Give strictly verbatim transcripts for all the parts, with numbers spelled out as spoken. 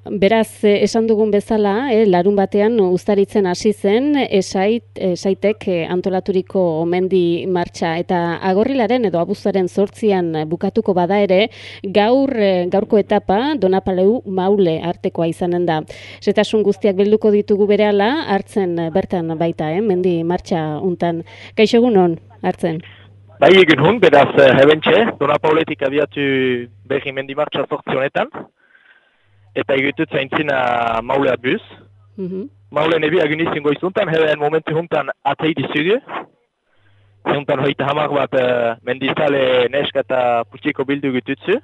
beraz, eh, esan dugun bezala, eh, larun batean uztaritzen hasi zen, esait, esaitek eh, antolaturiko mendi martxa, eta agorrilaren edo abuztuaren zortzian bukatuko bada ere, gaur, eh, gaurko etapa Donapaleu Maule artekoa izanen da. Zetasun guztiak bilduko ditugu berehala, hartzen eh, bertan baita, eh, mendi martxa untan. Kaixo egunon, hartzen. Bai, egin hun, beraz, hebentxe, Donapauletik abiatu berri mendi martxa zortzi honetan, eta egitut zaintzina Maulea buz. Mm-hmm. Maule nebi agun izango izuntan, heben momentu huntan atei dizugu. Huntan hoita hamar bat uh, mendizale neska eta putxiko bildu gututzu.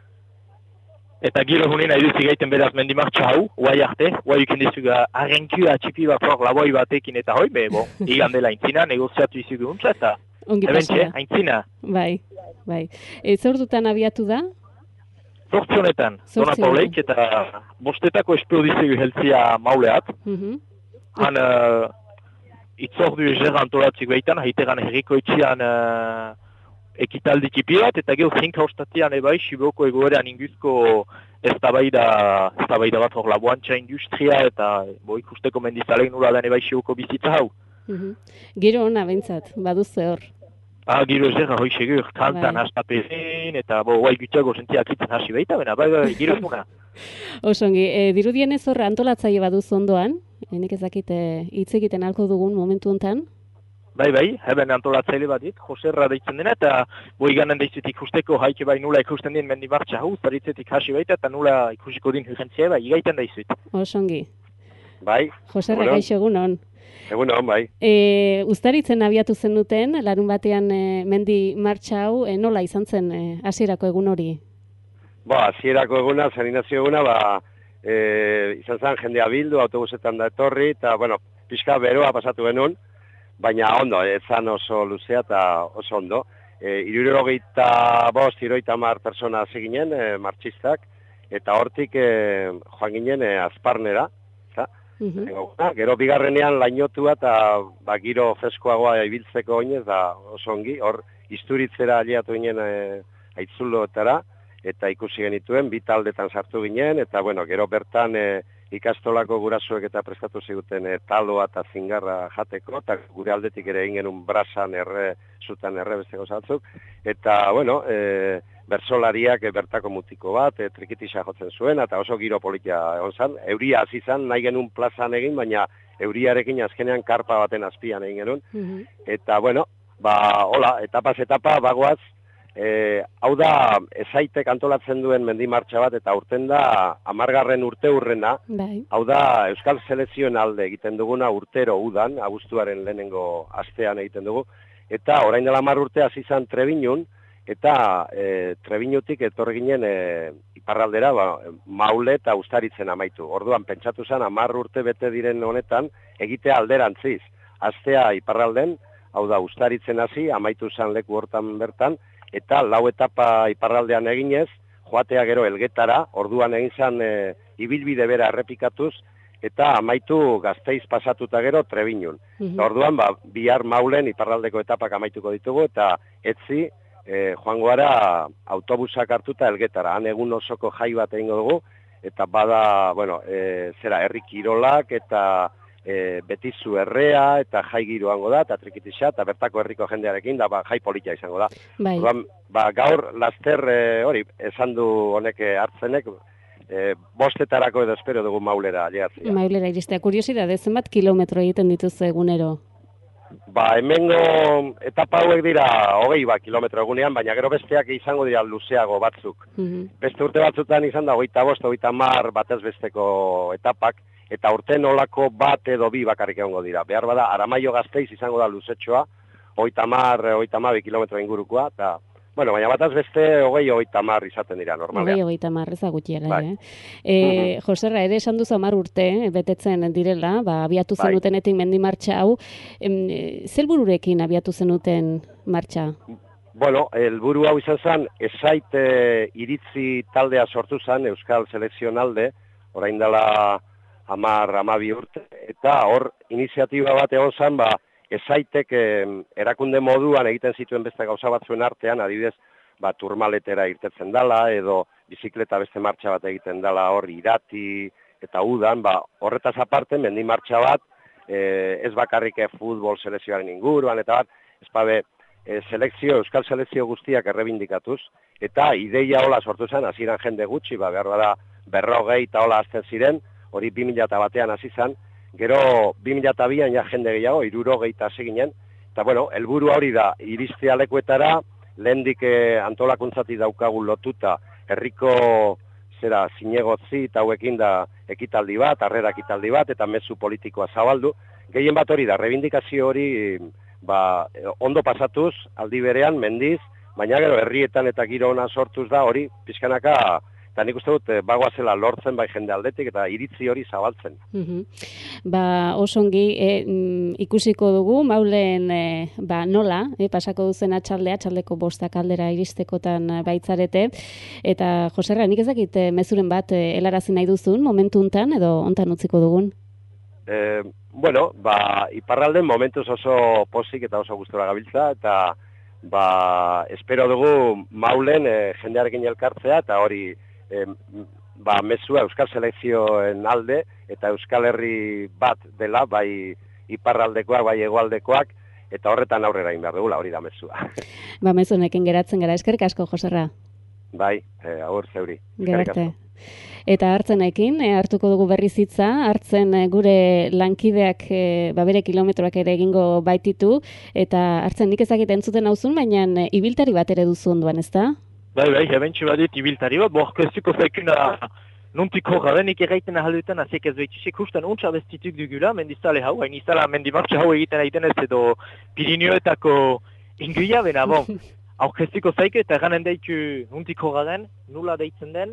Eta giro hunin nahi duzik gaiten beraz mendi martxa hau, guai arte, guai ikin dizugu arrenku atxipi bat hor laboi batekin eta hoi, be, bo, igandela intzina, negoziatu izugu huntza, eta hebentxe, aintzina. Bai, bai. E, zer dutan abiatu da? Zortzi honetan, Donapauleik, eta bostetako esplodizegu heltzia Mauleat. Mm-hmm. Han uh, itzordu ezer antolatzik behitan, haitegan herriko etxian uh, ekitaldi tipi bat, eta gero zinka ostatian ebai, Siboko egoerean inguzko eztabaida, eztabaida bat hor laboantxa industria, eta bo ikusteko mendizalein nula den ebai Siboko bizitza hau. Mm-hmm. Gero hona bentsat, baduze hor. Ah, giro ezer, hoi segur, kantan bai. Hastapezen, eta bo, guai gutxago sentiak itzen hasi behita, bena, bai, bai, giro ezmuna. Osongi, e, dirudienez horre antolatzaile baduz ondoan, enik ezakit hitz egiten alko dugun momentu hontan. Bai, bai, heben antolatzaile bat dit, Joserra deitzen dena, eta boi ganen deizutik ikusteko haike bai nula ikusten din mendi martxa hau, zaritzetik hasi baita, eta nula ikusiko din hugentzia, bai, igaiten daizut. Osongi. Bai. Joserra, gaixo egunon. Egun hon, bai. E, Uztaritzen abiatu zenuten, larun batean e, mendi martxa hau, e, nola izan zen hasierako egun hori? Ba, hasierako eguna, zaninazio eguna, ba, e, izan zen jendea bildu, autobusetan da etorri, eta, bueno, pixka beroa pasatu genuen, baina ondo, ez zan oso luzea eta oso ondo. E, Irurogeita bost, iroita mar persona zeginen, e, martxistak, eta hortik e, joan ginen e, azparnera, Mm-hmm. Gero bigarrenean lainotua eta ba, giro freskoagoa ibiltzeko oinez da oso ongi, hor isturitzera aliatu ginen e, aitzulotara eta ikusi genituen, bi taldetan sartu ginen, eta bueno, gero bertan e, ikastolako gurasoek eta prestatu ziguten e, taloa eta zingarra jateko, eta gure aldetik ere egin genuen brasan erre, zutan erre besteko zatzuk, eta bueno, e, bersolariak bertako mutiko bat, e, trikitisa jotzen zuen, eta oso giro politia egon zen. Euria hasi zen, nahi genuen plazan egin, baina euriarekin azkenean karpa baten azpian egin genuen. Mm-hmm. Eta, bueno, ba, hola, etapaz etapa, bagoaz, e, hau da, esaitek antolatzen duen mendi martxa bat, eta urten da, amargarren urte hurrena, bai. Hau da, Euskal Selezioen alde egiten duguna urtero udan, abuztuaren lehenengo astean egiten dugu, eta orain dela hamar urte hasi zen Trebinun, eta e, Trebiñutik etorri ginen e, iparraldera, ba, Maule eta Uztaritzen amaitu. Orduan, pentsatu zen, hamar urte bete diren honetan, egitea alderantziz. Astea iparralden, hau da, Uztaritzen hasi, amaitu zen leku hortan bertan, eta lau etapa iparraldean eginez, joatea gero Elgetara, orduan egin zen e, ibilbide bera errepikatuz, eta amaitu Gasteiz pasatuta gero Trebiñun. Mm-hmm. Orduan, ba, bihar Maulen iparraldeko etapak amaituko ditugu, eta etzi, E, joango gara autobusak hartuta Elgetara, han egun osoko jai bat egingo dugu, eta bada, bueno, e, zera, herri kirolak, eta e, betizu errea, eta jai giroango da, eta trikitisa, eta bertako herriko jendearekin, da ba, jai politia izango da. Bai. Orduan, ba, gaur, laster, e, hori, esan du honek hartzenek, e, bostetarako edo espero dugu Maulera aliatzea. Maulera iristea, kuriosidade, zenbat kilometro egiten dituzte egunero? Ba, hemengo etapa hauek dira hogei ba, kilometro egunean, baina gero besteak izango dira luzeago batzuk. Mm-hmm. Beste urte batzutan izan da, hogeita bost, hogeita mar batez besteko etapak, eta urte nolako bat edo bi bakarrik egongo dira. Behar bada, Aramaio Gasteiz izango da luzetxoa, hogeita mar, hogeita mar kilometro ingurukoa, eta bueno, baina bataz beste hogei hogeita mar izaten dira, normalean. Hogei hogeita mar, ez da gutxiera, bai. eh? E, mm-hmm. Joserra, ere esan duzu hamar urte, betetzen direla, ba, abiatu bai. zenutenetik mendi martxa hau, em, zelbururekin abiatu zenuten martxa? Bueno, helburu hau izan zen, esait e, iritzi taldea sortu zen, Euskal Selekzion alde, orain dela hamar, hamabi urte, eta hor iniziatiba bat egon zen, ba, esaitek eh, erakunde moduan egiten zituen beste gauza batzuen artean, adibidez, ba, turmaletera irtetzen dala, edo bizikleta beste martxa bat egiten dela hor irati eta udan, ba, horretaz aparte, mendi martxa bat, e, ez bakarrik futbol selekzioaren inguruan, eta bat, ez babe, e, selekzio, euskal selekzio guztiak errebindikatuz, eta ideia hola sortu zen, hasieran jende gutxi, ba, behar bada berrogei eta hola azten ziren, hori bi mila batean hasi zen, gero bi mila bian ja jende gehiago, hirurogei eta hasi ginen, eta bueno, helburu hori da, iristea lekuetara, lehendik eh, antolakuntzati daukagu lotuta, herriko zera zinegotzi eta hauekin da ekitaldi bat, harrera ekitaldi bat, eta mezu politikoa zabaldu. Gehien bat hori da, rebindikazio hori ba, ondo pasatuz, aldi berean, mendiz, baina gero herrietan eta giro ona sortuz da hori, pixkanaka, eta nik uste dut, bagoazela lortzen bai jende aldetik eta iritzi hori zabaltzen. Uhum. Ba, osongi, e, ikusiko dugu, maulen e, ba, nola, e, pasako duzen atxaldea, atxaldeko bostak aldera iristekotan baitzarete, eta Joserra, nik ezakit mezuren bat e, helarazi nahi duzun, momentu untan, edo ontan utziko dugun? E, bueno, ba, iparralden momentuz oso posik eta oso gustora gabiltza, eta ba, espero dugu maulen e, jendearekin elkartzea, eta hori E, ba, mezua Euskal Selekzioen alde eta Euskal Herri bat dela, bai iparraldekoak, bai hegoaldekoak, eta horretan aurrera egin behar dugula, hori da mezua. Ba, mezunekin geratzen gara, eskerrik asko, Joserra. Bai, e, agur zeuri. Gerarte. Eta hartzenekin, e, hartuko dugu berriz hitza, hartzen e, gure lankideak e, ba, bere kilometroak ere egingo baititu, eta hartzen nik ezakit entzuten nauzun, baina e, ibiltari bat ere duzu onduan, ezta? Bai, bai, hebentxe badit ibiltari bat, borkeztuko zaikuna nontik horra denik erraiten ahalduetan azek ez behitxisek hustan ontsa bestituk dugula, mendizale hau, hain izala mendimartxa hau egiten egiten ez edo Pirinioetako inguia, bena, bon, aurkeztuko zaiku eta eranen daiku nontik horra den, nula deitzen den,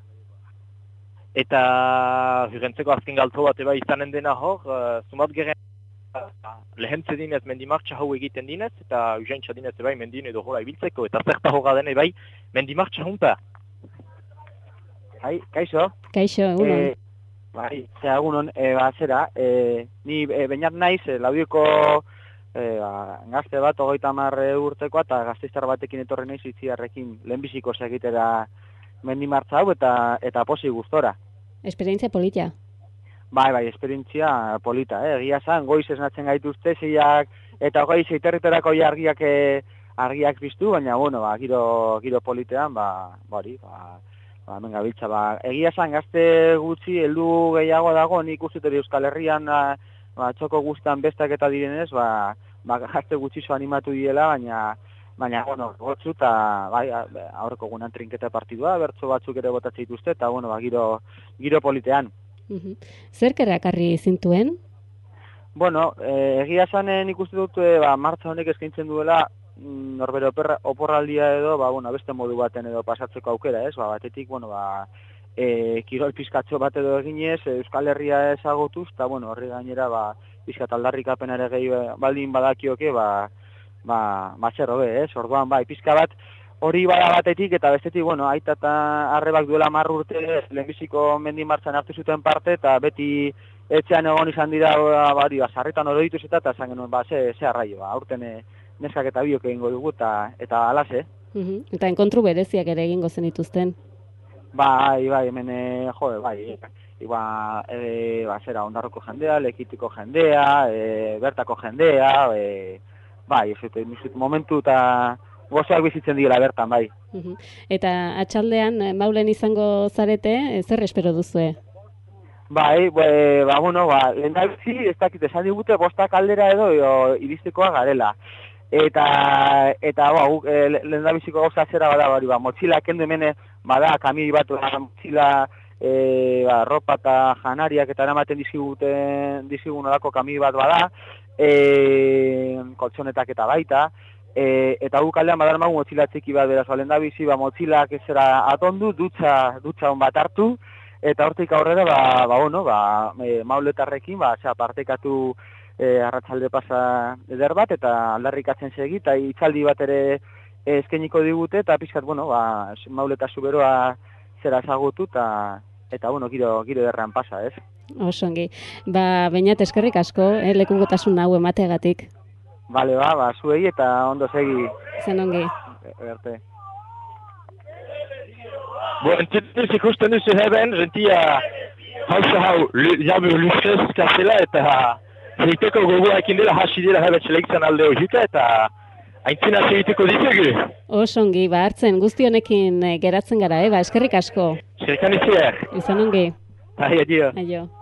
eta hurentzeko azken galto bat eba izanen dena hor, uh, sumat geren lehentze dinez mendimartxa hau egiten dinez, eta usaintza dinez ebai mendin edo hola ibiltzeko, eta zerta horra den ebai mendimartxa junta. Hai, kaixo? Kaixo, egunon. E, bai, zera egunon, e, ba, zera, e, ni e, bainat naiz, e, laudioko e, ba, gazte bat, ogeita marre urtekoa, eta gazteiztar batekin etorri naiz itziarrekin lehenbiziko segitera mendimartxa hau, eta, eta posi gustora. Esperientzia polita. Bai, bai, esperientzia polita, eh? Egia zan, goiz esnatzen gaituzte, zeiak, eta goiz eiterriterako argiak, e, argiak biztu, baina, bueno, ba, giro, giro politean, ba, bari, ba, ba, menga biltza, ba, egia zan, gazte gutxi, heldu gehiago dago, nik uste hori Euskal Herrian, ba, txoko guztan bestak eta direnez, ba, ba, gazte gutxi zo animatu diela, baina, baina, bueno, gotzu, eta, bai, aurreko gunan trinketa partidua, bertso batzuk ere botatzen dituzte, eta, bueno, ba, giro, giro politean. Uhum. Zerk erakarri zintuen? Bueno, e, egia zanen ikuste dut, e, ba, martza honek eskaintzen duela, mm, norbere oporraldia edo, ba, bueno, beste modu baten edo pasatzeko aukera, ez? Ba, batetik, bueno, ba, e, kirol pizkatxo bat edo eginez, e, Euskal Herria ezagutuz, eta, bueno, horri gainera, ba, pizkat aldarrikapen ere gehi baldin badakioke, ba, ba, ba, zer hobe, ez? Orduan, bai, pizka bat, hori bada batetik, eta bestetik, bueno, aita eta arrebak duela marr urte, lehenbiziko mendimartzan hartu zuten parte, eta beti etxean egon izan dira, bari, ba, sarritan oroituz eta, eta zan genuen, ba, ze, ze arraio, ba, aurten e, neskak eta biok egingo dugu, eta, eta alase. Uhum. Eta enkontru bereziak ere egingo zenituzten. Bai, bai, hemen, e, jode, bai, Iba, e, ba, zera, ondarroko jendea, lekitiko jendea, e, bertako jendea, e, bai, ez dut, momentu eta gozoak bizitzen dira bertan, bai. Uhum. Eta atxaldean, maulen izango zarete, zer espero duzue? Bai, e, ba, bueno, ba, lehen da bizi, ez dakit, esan digute, bostak aldera edo, edo iristekoa garela. Eta, eta, ba, e, lehen da biziko gauza zera bada, bari, ba, motxila kendu hemen, bada, kamiri bat, motxila, e, ba, ropa eta janariak eta eramaten diziguten, dizigun olako kamiri bat bada, e, koltsonetak eta baita, E, eta guk aldean badar magu motxila txiki bat beraz, balen da bizi, ba, motxilak ezera atondu, dutxa, dutxa hon bat hartu, eta hortik aurrera, ba, ba, bueno, ba, e, mauletarrekin, ba, xa, partekatu e, arratsalde pasa eder bat, eta aldarrikatzen segi, eta itzaldi bat ere eskeniko digute, eta pixkat, bueno, ba, mauleta zuberoa zera ezagutu, eta, eta bueno, giro, giro derrean pasa, ez? Osongi. Ba, bainat eskerrik asko, eh, lekukotasun hau emateagatik. Bale, ba, ba, zuei eta ondo segi. Zen ongi. Erte. Bo, entzituz ikusten duzu heben, rentia hauza hau jabu luzkezka zela eta zeiteko gogoakin dela hasi dira heben selekzioan alde horieta eta aintzina segituko ditugu. Osongi, ba, hartzen guzti honekin geratzen gara, eh? Ba, eskerrik asko. Eskerrik aniziak. Izan ongi. Bai, adio. Aio.